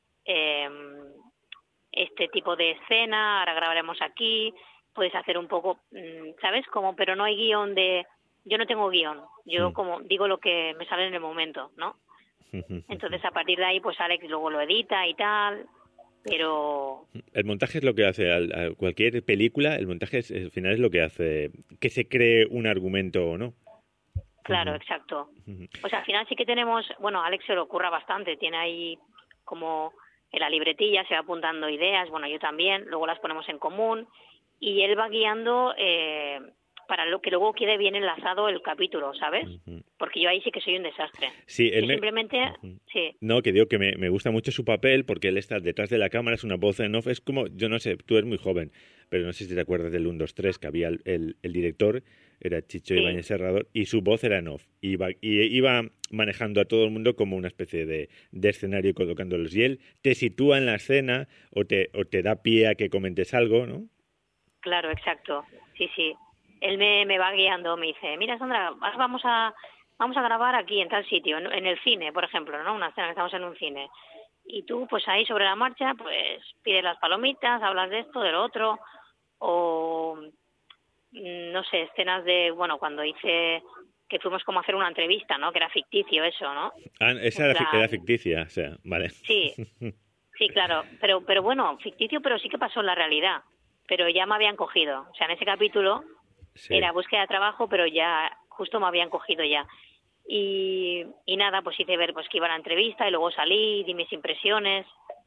este tipo de escena, ahora grabaremos aquí, puedes hacer un poco, ¿sabes? Como, pero no hay guión de... Yo no tengo guión, yo como digo lo que me sale en el momento, ¿no? Entonces, a partir de ahí, pues Alex luego lo edita y tal, pero... El montaje es lo que hace a cualquier película, el montaje al final es lo que hace que se cree un argumento o no. Claro, exacto. O sea, al final sí que tenemos... Bueno, a Alex se le ocurra bastante, tiene ahí como en la libretilla, se va apuntando ideas, bueno, yo también, luego las ponemos en común, y él va guiando para lo que luego quede bien enlazado el capítulo, ¿sabes? Porque yo ahí sí que soy un desastre. Sí, él simplemente... Sí. No, que digo que me gusta mucho su papel porque él está detrás de la cámara, es una voz en off, es como, yo no sé, tú eres muy joven, pero no sé si te acuerdas del 1, 2, 3, que había el director, era Chicho Ibáñez Serrador, y su voz era en off. Iba manejando a todo el mundo como una especie de escenario colocándolos. Y él te sitúa en la escena o te da pie a que comentes algo, ¿no? Claro, exacto. Sí, sí. Él me va guiando, me dice, mira, Sandra, vamos a grabar aquí en tal sitio, en el cine, por ejemplo, ¿no? Una escena que estamos en un cine. Y tú, pues ahí sobre la marcha, pues pides las palomitas, hablas de esto, de lo otro, o... no sé, escenas de, bueno, cuando hice que fuimos como a hacer una entrevista, ¿no? Que era ficticio eso, ¿no? Ah, esa era ficticia, o sea, vale. Sí, sí, claro, pero bueno, ficticio, pero sí que pasó en la realidad, pero ya me habían cogido, o sea, en ese capítulo era búsqueda de trabajo, pero ya justo me habían cogido ya. Y nada, pues hice ver pues que iba a la entrevista y luego salí, di mis impresiones.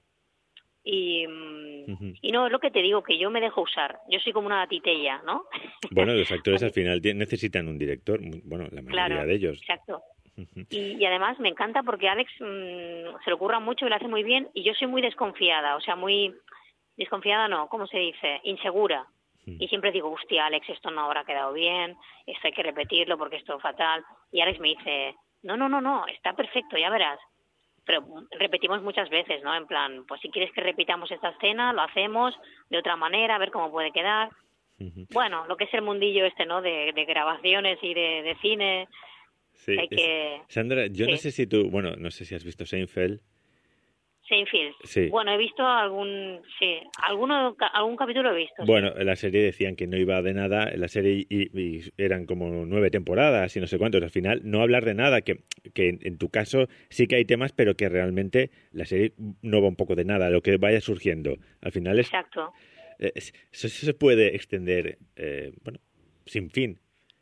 Y no, es lo que te digo, que yo me dejo usar. Yo soy como una titella, ¿no? Bueno, los actores al final necesitan un director. Bueno, la mayoría de ellos. Exacto. Y además me encanta porque Alex se le ocurra mucho y lo hace muy bien. Y yo soy muy desconfiada, o sea, muy... Desconfiada no, ¿cómo se dice? Insegura. Y siempre digo, hostia, Alex, esto no habrá quedado bien, esto hay que repetirlo porque esto es fatal. Y Alex me dice, no, está perfecto, ya verás. Pero repetimos muchas veces, ¿no? En plan, pues si quieres que repitamos esta escena, lo hacemos de otra manera, a ver cómo puede quedar. Bueno, lo que es el mundillo este, ¿no? De grabaciones y de cine. Sí. Hay que... Sandra, yo no sé si tú... Bueno, no sé si has visto Seinfeld. Seinfeld. Sí. Bueno, he visto algún capítulo he visto. Bueno, en la serie decían que no iba de nada, en la serie y eran como 9 temporadas y no sé cuántos. Al final, no hablar de nada, que en tu caso sí que hay temas, pero que realmente la serie no va un poco de nada, lo que vaya surgiendo. Al final es... Exacto. Eso se puede extender, bueno, sin fin.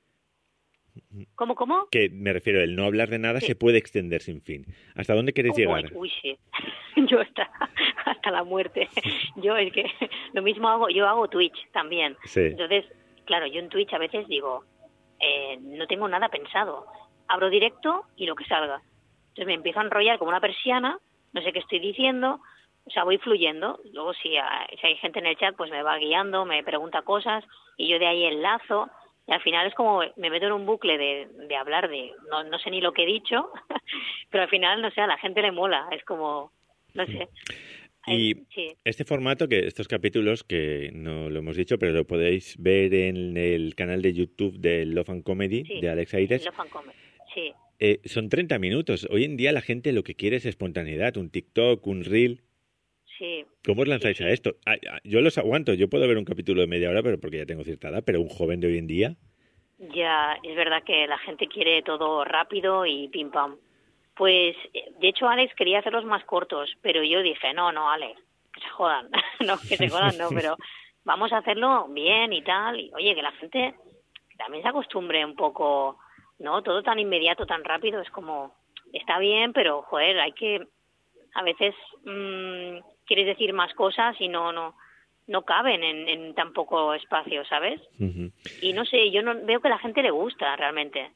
¿Cómo? Que me refiero, el no hablar de nada se puede extender sin fin. ¿Hasta dónde quieres llegar? Uy, sí. Yo hasta la muerte. Yo es que lo mismo hago, yo hago Twitch también. Sí. Entonces, claro, yo en Twitch a veces digo, no tengo nada pensado. Abro directo y lo que salga. Entonces me empiezo a enrollar como una persiana, no sé qué estoy diciendo, o sea, voy fluyendo. Luego si hay gente en el chat, pues me va guiando, me pregunta cosas y yo de ahí enlazo. Y al final es como me meto en un bucle de hablar de... No sé ni lo que he dicho, pero al final, no sé, a la gente le mola. Es como... No sé. Y este formato, que estos capítulos, que no lo hemos dicho, pero lo podéis ver en el canal de YouTube de Love and Comedy, de Alex Aires. Love and Comedy, sí. Son 30 minutos. Hoy en día la gente lo que quiere es espontaneidad, un TikTok, un Reel. Sí. ¿Cómo os lanzáis a esto? Yo los aguanto, yo puedo ver un capítulo de media hora, pero porque ya tengo cierta edad, pero un joven de hoy en día... Ya, es verdad que la gente quiere todo rápido y pim pam. Pues, de hecho, Alex quería hacerlos más cortos, pero yo dije, no, Alex, que se jodan. No, pero vamos a hacerlo bien y tal. Y, oye, que la gente también se acostumbre un poco, ¿no? Todo tan inmediato, tan rápido, es como, está bien, pero, joder, hay que... A veces quieres decir más cosas y no caben en tan poco espacio, ¿sabes? Y no sé, yo no veo que a la gente le gusta realmente.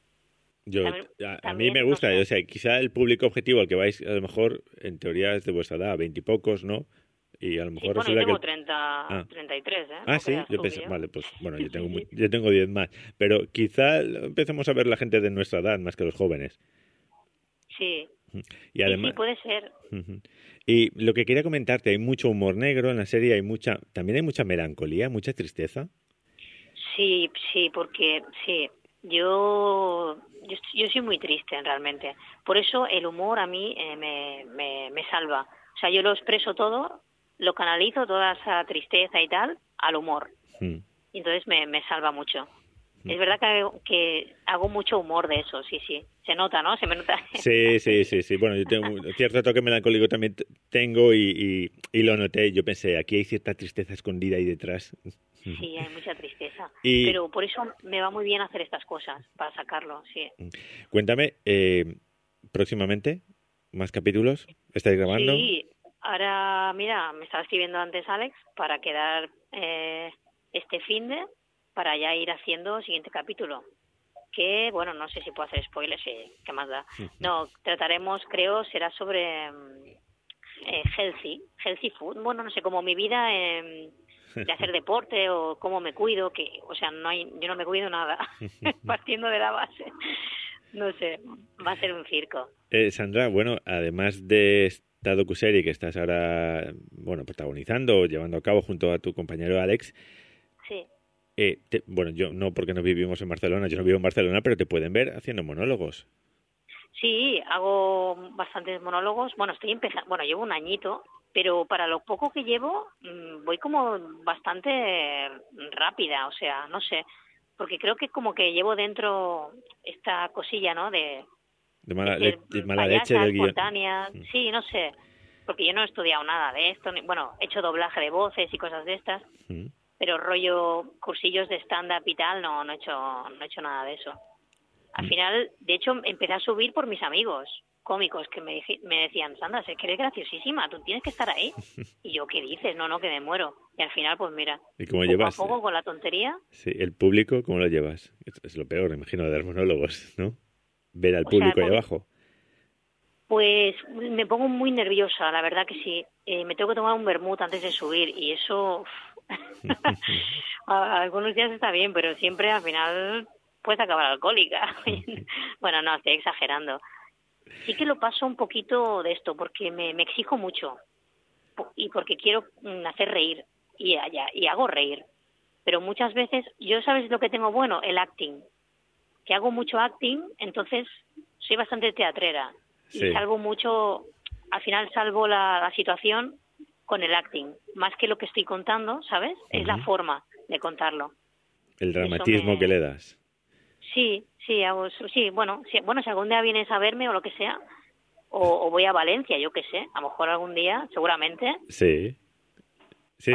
A mí me gusta, no sé. O sea, quizá el público objetivo al que vais, a lo mejor, en teoría es de vuestra edad, 20 y pocos, ¿no? Y a lo mejor bueno, yo tengo 33, ¿eh? Ah, sí, yo pensé, vale, pues bueno, yo tengo 10 más. Pero quizá empecemos a ver la gente de nuestra edad más que los jóvenes. Sí. Y además, sí, puede ser. Y lo que quería comentarte, hay mucho humor negro en la serie, también hay mucha melancolía, mucha tristeza. Sí, porque sí. Yo soy muy triste realmente. Por eso el humor a mí me salva. O sea, yo lo expreso todo, lo canalizo, toda esa tristeza y tal, al humor. Y entonces me salva mucho. Es verdad que hago mucho humor de eso, sí. Se nota, ¿no? Se me nota. Sí. Bueno, yo tengo un cierto toque melancólico también tengo y lo noté. Yo pensé, aquí hay cierta tristeza escondida ahí detrás. Sí, hay mucha tristeza. Pero por eso me va muy bien hacer estas cosas, para sacarlo, sí. Cuéntame, próximamente, ¿más capítulos? ¿Estáis grabando? Sí, ahora, mira, me estaba escribiendo antes Alex para quedar este finde para ya ir haciendo el siguiente capítulo. Que, bueno, no sé si puedo hacer spoilers, ¿qué más da? No, trataremos, creo, será sobre healthy food. Bueno, no sé, como mi vida de hacer deporte o cómo me cuido, o sea, yo no me cuido nada, partiendo de la base. No sé, va a ser un circo. Sandra, bueno, además de esta docuserie que estás ahora, bueno, protagonizando o llevando a cabo junto a tu compañero Alex, sí. Bueno, yo no, porque no vivimos en Barcelona, yo no vivo en Barcelona, pero te pueden ver haciendo monólogos. Sí, hago bastantes monólogos. Bueno, llevo un añito, pero para lo poco que llevo voy como bastante rápida, o sea, no sé, porque creo que como que llevo dentro esta cosilla, ¿no? De mala leche del guión. Espontánea. Sí, no sé, porque yo no he estudiado nada de esto, bueno, he hecho doblaje de voces y cosas de estas. Pero rollo cursillos de stand-up y tal, no he hecho nada de eso. Al final, de hecho, empecé a subir por mis amigos cómicos que me decían, Sandra, es que eres graciosísima, tú tienes que estar ahí. Y yo, ¿qué dices? No, que me muero. Y al final, pues mira, ¿y cómo llevas? Poco a poco con la tontería. Sí, el público, ¿cómo lo llevas? Es lo peor, me imagino, de dar monólogos, ¿no? Ver al público ahí abajo. Pues me pongo muy nerviosa, la verdad que sí. Me tengo que tomar un vermut antes de subir y eso... Algunos días está bien, pero siempre al final puedes acabar alcohólica. Bueno, no, estoy exagerando. Sí que lo paso un poquito de esto porque me exijo mucho y porque quiero hacer reír y hago reír. Pero muchas veces, yo ¿sabes lo que tengo bueno? El acting. Que hago mucho acting, entonces soy bastante teatrera. Sí. Y salvo mucho, al final salvo la situación con el acting, más que lo que estoy contando, ¿sabes? Es la forma de contarlo. El dramatismo que le das. Sí, bueno, si algún día vienes a verme o lo que sea, o voy a Valencia, yo qué sé, a lo mejor algún día, seguramente. Sí. Sí.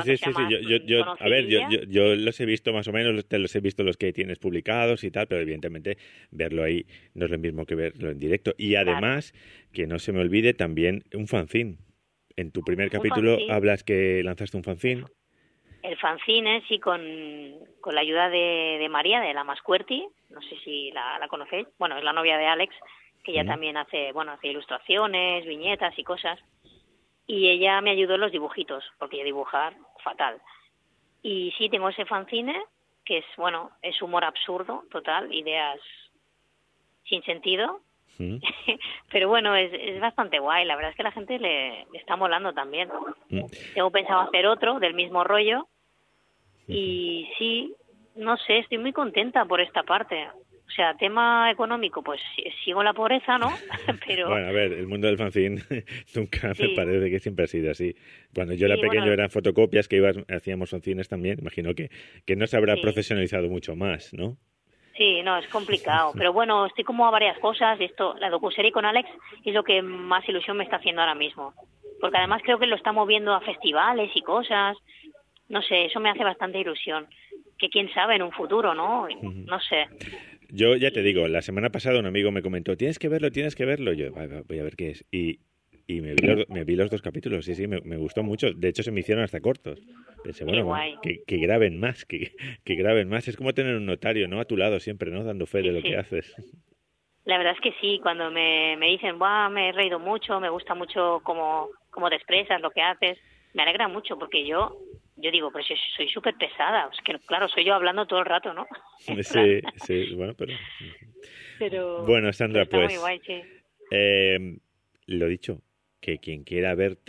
Yo los he visto más o menos, los he visto los que tienes publicados y tal, pero evidentemente verlo ahí no es lo mismo que verlo en directo. Y además, que no se me olvide también un fanzine. En tu primer capítulo hablas que lanzaste un fanzine. El fanzine, sí, con la ayuda de María, de la Mascuerti, no sé si la conocéis, bueno, es la novia de Alex, que ella también hace ilustraciones, viñetas y cosas. Y ella me ayudó en los dibujitos, porque yo dibujar fatal. Y sí, tengo ese fanzine, que es humor absurdo, total, ideas sin sentido. Pero bueno, es bastante guay. La verdad es que a la gente le está molando también. Tengo pensado hacer otro del mismo rollo. Y sí, no sé, estoy muy contenta por esta parte. O sea, tema económico, pues sigo en la pobreza, ¿no? Pero... Bueno, a ver, el mundo del fanzine nunca me parece que siempre ha sido así. Cuando yo era pequeño eran fotocopias que hacíamos fanzines también. Imagino que no se habrá profesionalizado mucho más, ¿no? Sí, no, es complicado. Pero bueno, estoy como a varias cosas. La docuserie con Alex es lo que más ilusión me está haciendo ahora mismo. Porque además creo que lo está moviendo a festivales y cosas. No sé, eso me hace bastante ilusión. Que quién sabe en un futuro, ¿no? No sé. Yo ya te digo, la semana pasada un amigo me comentó, tienes que verlo. Yo, voy a ver qué es. Y me vi los 2 capítulos, sí, me gustó mucho. De hecho, se me hicieron hasta cortos. Pensé, bueno, que graben más, que graben más. Es como tener un notario, ¿no? A tu lado siempre, ¿no? Dando fe de lo que haces. La verdad es que sí, cuando me dicen, me he reído mucho, me gusta mucho cómo te expresas, lo que haces, me alegra mucho, porque yo digo, pero soy súper pesada. Es que, claro, soy yo hablando todo el rato, ¿no? Sí, bueno, pero... Bueno, Sandra, está pues... muy guay, sí. Lo dicho, que quien quiera verte,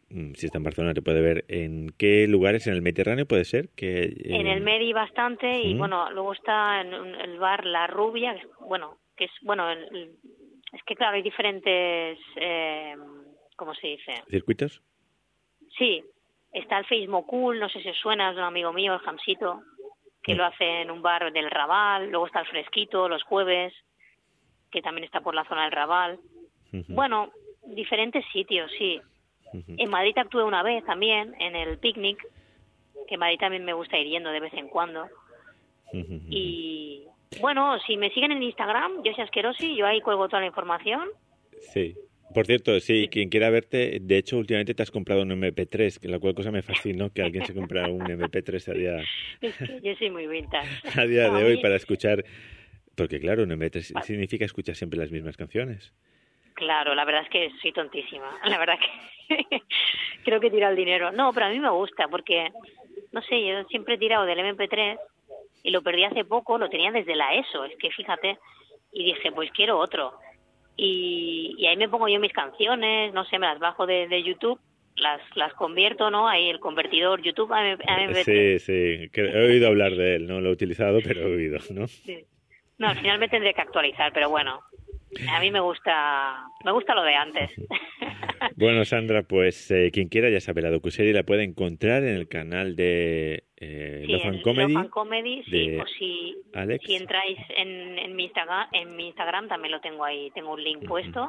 si está en Barcelona, te puede ver. ¿En qué lugares? ¿En el Mediterráneo puede ser? En el Medi bastante, y bueno, luego está en el bar La Rubia, es que claro, hay diferentes, ¿cómo se dice? ¿Circuitos? Sí, está el Facebook Cool, no sé si os suena, es de un amigo mío, el Jamsito, que lo hace en un bar del Raval. Luego está el Fresquito los jueves, que también está por la zona del Raval. Bueno, diferentes sitios, sí. En Madrid actué una vez también, en el Picnic, que en Madrid también me gusta ir yendo de vez en cuando. Y bueno, si me siguen en Instagram, Josie Asquerosi, yo ahí cuelgo toda la información. Sí. Por cierto, sí, quien quiera verte, de hecho, últimamente te has comprado un MP3, que la cual cosa me fascinó, que alguien se comprara un MP3 a día... Es que yo soy muy vintage. A día de hoy para escuchar... Porque claro, un MP3 significa escuchar siempre las mismas canciones. Claro, la verdad es que soy tontísima. La verdad que creo que tira el dinero. No, pero a mí me gusta porque, no sé, yo siempre he tirado del MP3 y lo perdí hace poco, lo tenía desde la ESO, es que fíjate, y dije, pues quiero otro. Y ahí me pongo yo mis canciones, no sé, me las bajo de YouTube, las convierto, ¿no? Ahí el convertidor YouTube a MP3. Sí, he oído hablar de él, no lo he utilizado, pero he oído, ¿no? Sí. No, al final me tendré que actualizar, pero bueno, a mí me gusta lo de antes. Bueno, Sandra, pues quien quiera ya sabe, la docuserie la puede encontrar en el canal de Love and Comedy. Love and Comedy, sí, o si entráis en mi Instagram también lo tengo ahí, tengo un link puesto.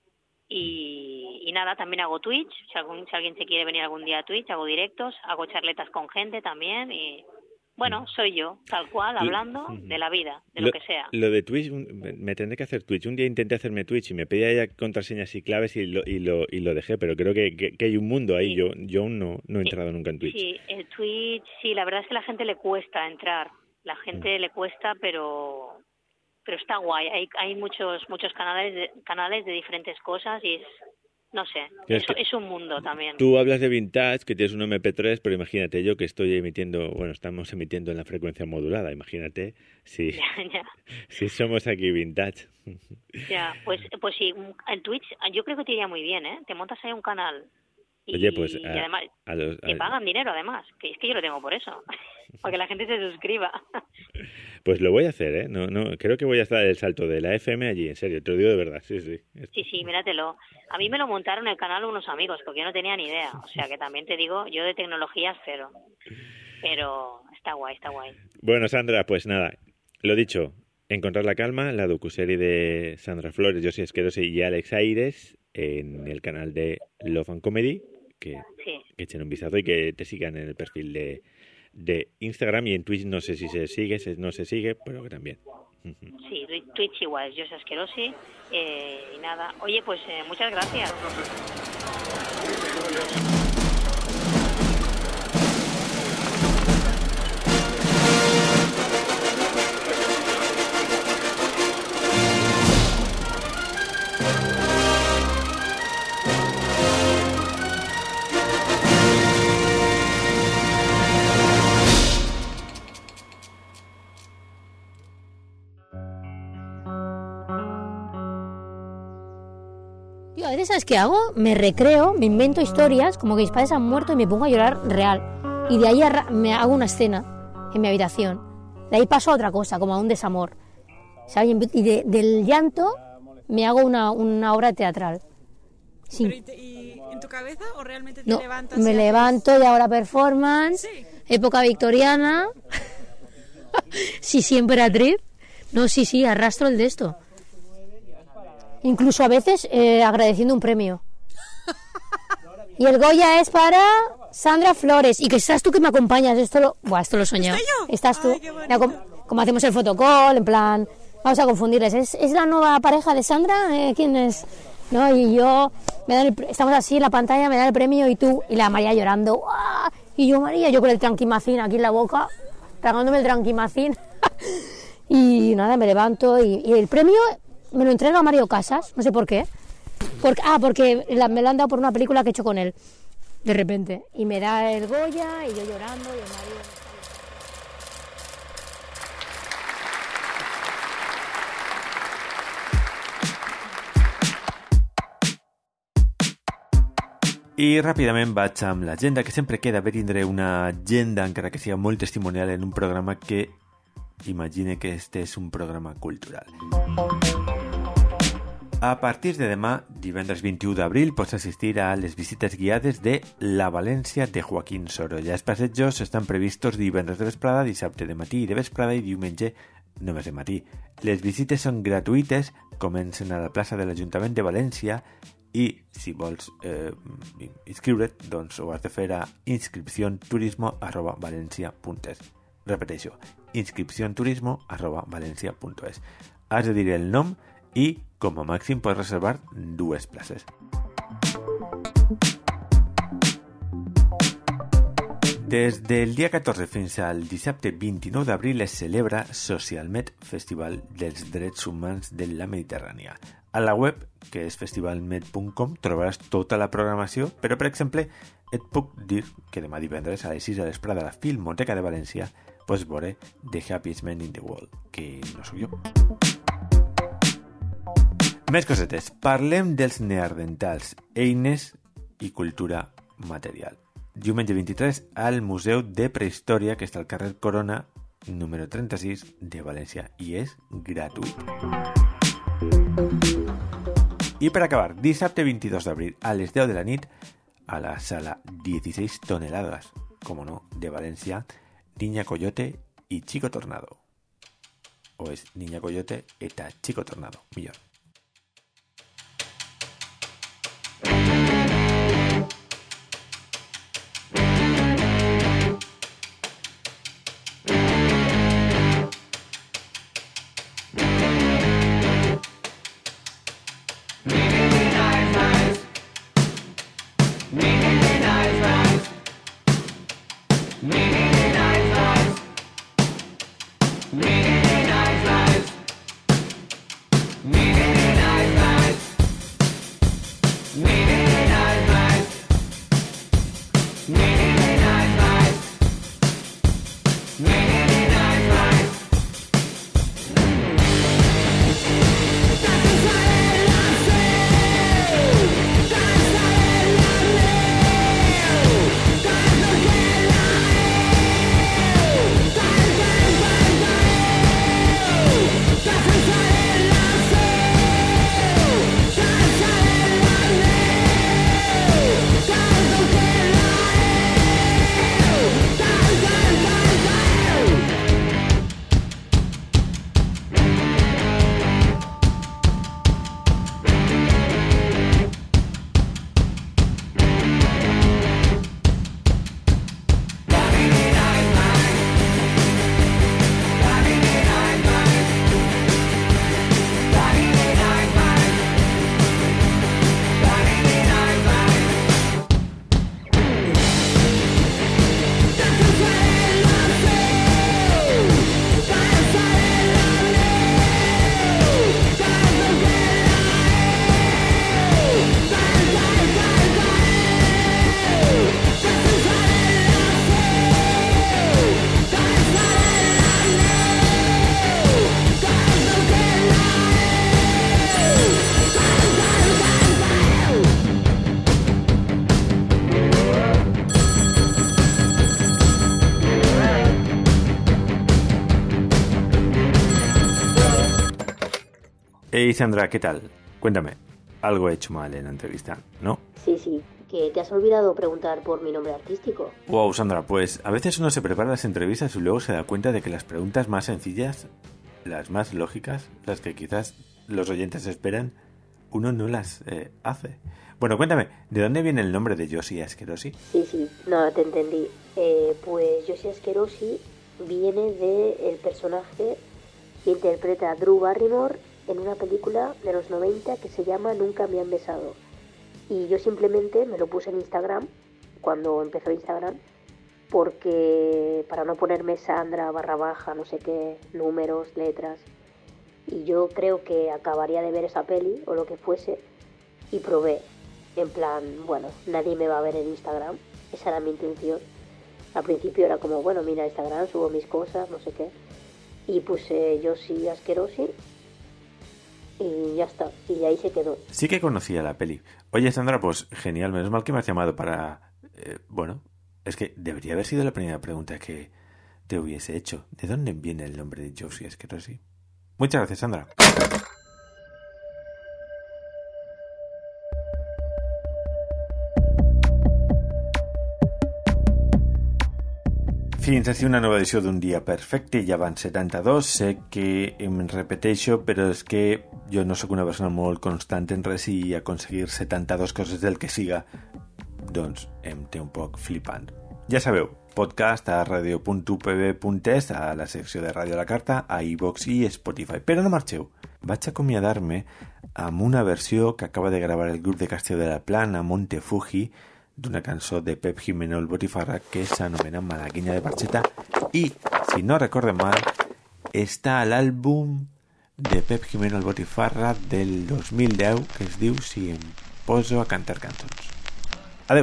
Y nada, también hago Twitch, si alguien se quiere venir algún día a Twitch, hago directos, hago charletas con gente también y... Bueno, soy yo, tal cual, hablando de la vida, de lo que sea. Lo de Twitch, me tendré que hacer Twitch. Un día intenté hacerme Twitch y me pedía ya contraseñas y claves y lo dejé, pero creo que hay un mundo ahí. Sí. Yo aún no he entrado nunca en Twitch. Sí, el Twitch, sí, la verdad es que a la gente le cuesta entrar. La gente le cuesta, pero está guay. Hay muchos canales de diferentes cosas y no sé, es un mundo también. Tú hablas de vintage, que tienes un MP3, pero imagínate yo que estamos emitiendo en la frecuencia modulada, imagínate si somos aquí vintage. Ya, pues sí, en Twitch yo creo que te iría muy bien, ¿eh? Te montas ahí un canal y además te pagan dinero además, que es que yo lo tengo por eso, para que la gente se suscriba. Pues lo voy a hacer, ¿eh? No, creo que voy a hacer el salto de la FM allí, en serio, te lo digo de verdad, sí. Sí, míratelo. A mí me lo montaron el canal unos amigos, porque yo no tenía ni idea. O sea, que también te digo, yo de tecnología cero. Pero está guay. Bueno, Sandra, pues nada, lo dicho, Encontrar la calma, la docuserie de Sandra Flores, Josie Asquerosi y Alex Aires en el canal de Love and Comedy, que echen un vistazo y que te sigan en el perfil de Instagram, y en Twitch no sé si no se sigue, pero que también. Sí, Twitch igual, Josie Asquerosi, y nada. Oye, pues muchas gracias. Yo a veces, ¿sabes qué hago? Me recreo, me invento historias, como que mis padres han muerto y me pongo a llorar real. Y de ahí me hago una escena en mi habitación. De ahí paso a otra cosa, como a un desamor. ¿Sabes? Y del llanto me hago una obra teatral. Sí. ¿Pero y en tu cabeza o realmente te levantas? Me levanto y hago la performance, ¿sí? Época victoriana, sí, emperatriz. No, sí, arrastro el de esto. Incluso a veces agradeciendo un premio. Y el Goya es para Sandra Flores. Y que estás tú que me acompañas. Esto lo he soñado. ¿Estoy yo? Estás tú. Como hacemos el fotocall, en plan, vamos a confundirles. ¿Es la nueva pareja de Sandra? ¿Quién es? ¿No? Y yo, estamos así en la pantalla, me dan el premio y tú, y la María llorando. ¡Uah! Y yo, María, yo con el tranquimacín aquí en la boca, tragándome el tranquimacín. Y nada, me levanto y el premio me lo entrega Mario Casas, no sé por qué. Porque me lo han dado por una película que he hecho con él, de repente. Y me da el Goya y yo llorando y el Mario... I ràpidament vaig amb l'agenda, que sempre queda bé tindre una agenda, encara que sigui molt testimonial, en un programa que imagine que este és un programa cultural. A partir de demà, divendres 21 d'abril, pots assistir a les visites guiades de La València de Joaquín Sorolla. Els passejos estan previstos divendres de vesprada, dissabte de matí i de vesprada i diumenge només de matí. Les visites són gratuïtes, comencen a la plaça de l'Ajuntament de València i si vols inscriure't, doncs ho has de fer a inscripcionturismo@valencia.es. Repeteixo, inscripcionturismo@valencia.es. Has de dir el nom i, com a màxim, pots reservar 2 places. Des del dia 14 fins al dissabte 29 d'abril es celebra Socialmet, Festival dels Drets Humans de la Mediterrània. A la web, que és festivalmet.com, trobaràs tota la programació, però, per exemple, et puc dir que demà divendres a les 6 de l'esprada a la Filmoteca de València pots veure The Happiest Man in the World, que no sóc jo. Més cosetes. Parlem dels neandertals, eines i cultura material. Diumenge 23 al Museu de Prehistòria, que està al carrer Corona, número 36 de València, i és gratuït. I per acabar, dissabte 22 d'abril a les 10 de la nit a la sala 16 toneladas, com no, de València, Niña Coyote i Chico Tornado. O és Niña Coyote eta Chico Tornado, millor. Hey Sandra, ¿qué tal? Cuéntame, algo he hecho mal en la entrevista, ¿no? Sí, que te has olvidado preguntar por mi nombre artístico. Wow, Sandra, pues a veces uno se prepara las entrevistas y luego se da cuenta de que las preguntas más sencillas, las más lógicas, las que quizás los oyentes esperan, uno no las hace. Bueno, cuéntame, ¿de dónde viene el nombre de Josie Asquerosi? Sí, no, te entendí. Pues Josie Asquerosi viene del personaje que interpreta a Drew Barrymore en una película de los 90 que se llama Nunca me han besado. Y yo simplemente me lo puse en Instagram, cuando empezó Instagram, porque para no ponerme Sandra _, no sé qué, números, letras. Y yo creo que acabaría de ver esa peli, o lo que fuese, y probé. En plan, bueno, nadie me va a ver en Instagram, esa era mi intención. Al principio era como, bueno, mira Instagram, subo mis cosas, no sé qué. Y puse Josie Asquerosi. y ya está, y ahí se quedó. Sí que conocía la peli. Oye, Sandra, pues genial, menos mal que me has llamado para... bueno, es que debería haber sido la primera pregunta que te hubiese hecho. ¿De dónde viene el nombre de Josie Askerosi? Muchas gracias, Sandra. Fins així una nova edició d'un dia perfecte, ja van 72, sé que em repeteixo, però és que jo no sóc una persona molt constant en res i aconseguir 72 coses del que siga, doncs em té un poc flipant. Ja sabeu, podcast a radio.upv.es, a la secció de Ràdio a la Carta, a iVox i Spotify. Però no marxeu, vaig acomiadar-me amb una versió que acaba de gravar el grup de Castelló de la Plana, Monte Fuji, d'una cançó de Pep Jimeno el Botifarra que s'anomena Malaguinya de Barxeta i, si no recordem mal, està a l'àlbum de Pep Jimeno el Botifarra del 2010 que es diu Si em poso a cantar cançons. Adeu!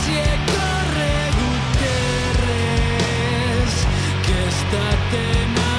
Que estat en